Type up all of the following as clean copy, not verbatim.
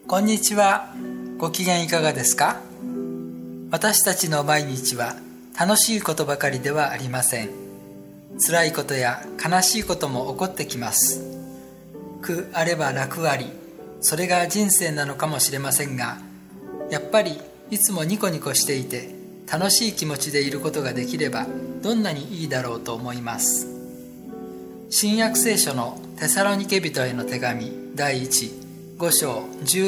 こんにちは。ご機嫌いかがですか？私たちの毎日は楽しいことばかりではありません。辛いことや悲しいことも起こってきます。苦あれば楽あり、それが人生なのかもしれませんが、やっぱりいつもニコニコしていて楽しい気持ちでいることができればどんなにいいだろうと思います。新約聖書のテサロニケ人への手紙第5章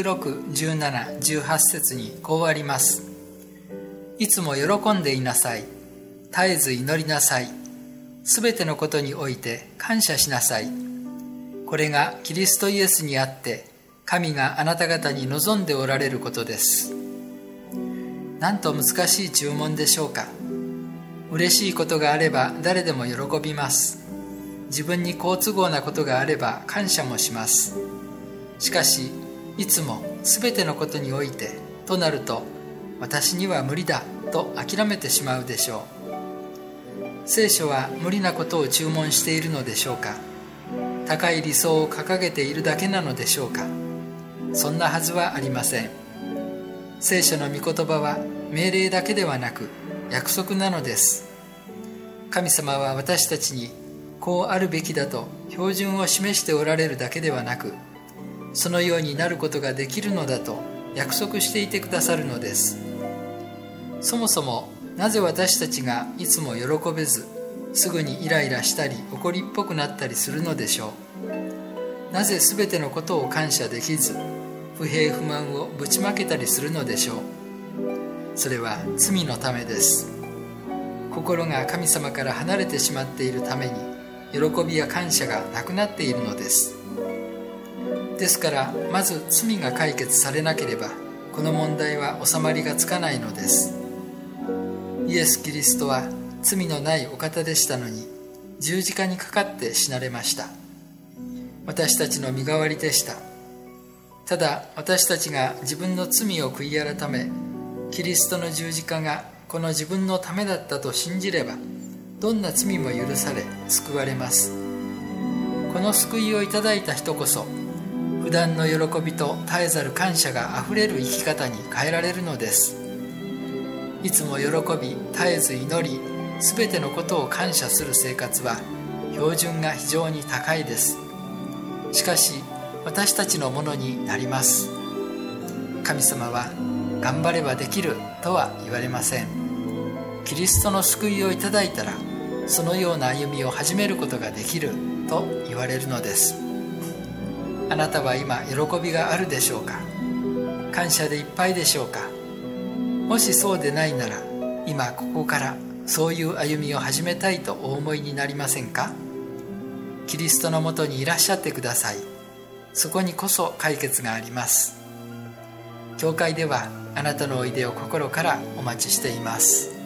16、17、18節にこうあります。いつも喜んでいなさい。絶えず祈りなさい。すべてのことにおいて感謝しなさい。これがキリストイエスにあって神があなた方に望んでおられることです。なんと難しい注文でしょうか。嬉しいことがあれば誰でも喜びます。自分に好都合なことがあれば感謝もします。しかし、いつもすべてのことにおいてとなると、私には無理だと諦めてしまうでしょう。聖書は無理なことを注文しているのでしょうか。高い理想を掲げているだけなのでしょうか。そんなはずはありません。聖書の御言葉は命令だけではなく約束なのです。神様は私たちにこうあるべきだと標準を示しておられるだけではなく、そのようになることができるのだと約束していてくださるのです。そもそもなぜ私たちがいつも喜べず、すぐにイライラしたり怒りっぽくなったりするのでしょう。なぜすべてのことを感謝できず、不平不満をぶちまけたりするのでしょう。それは罪のためです。心が神様から離れてしまっているために、喜びや感謝がなくなっているのです。ですから、まず罪が解決されなければ、この問題は収まりがつかないのです。イエス・キリストは罪のないお方でしたのに、十字架にかかって死なれました。私たちの身代わりでした。ただ、私たちが自分の罪を悔い改め、キリストの十字架がこの自分のためだったと信じれば、どんな罪も許され救われます。この救いをいただいた人こそ、普段の喜びと絶えざる感謝があふれる生き方に変えられるのです。いつも喜び、絶えず祈り、すべてのことを感謝する生活は標準が非常に高いです。しかし私たちのものになります。神様は頑張ればできるとは言われません。キリストの救いをいただいたら、そのような歩みを始めることができると言われるのです。あなたは今喜びがあるでしょうか？感謝でいっぱいでしょうか？もしそうでないなら、今ここからそういう歩みを始めたいとお思いになりませんか？キリストのもとにいらっしゃってください。そこにこそ解決があります。教会ではあなたのおいでを心からお待ちしています。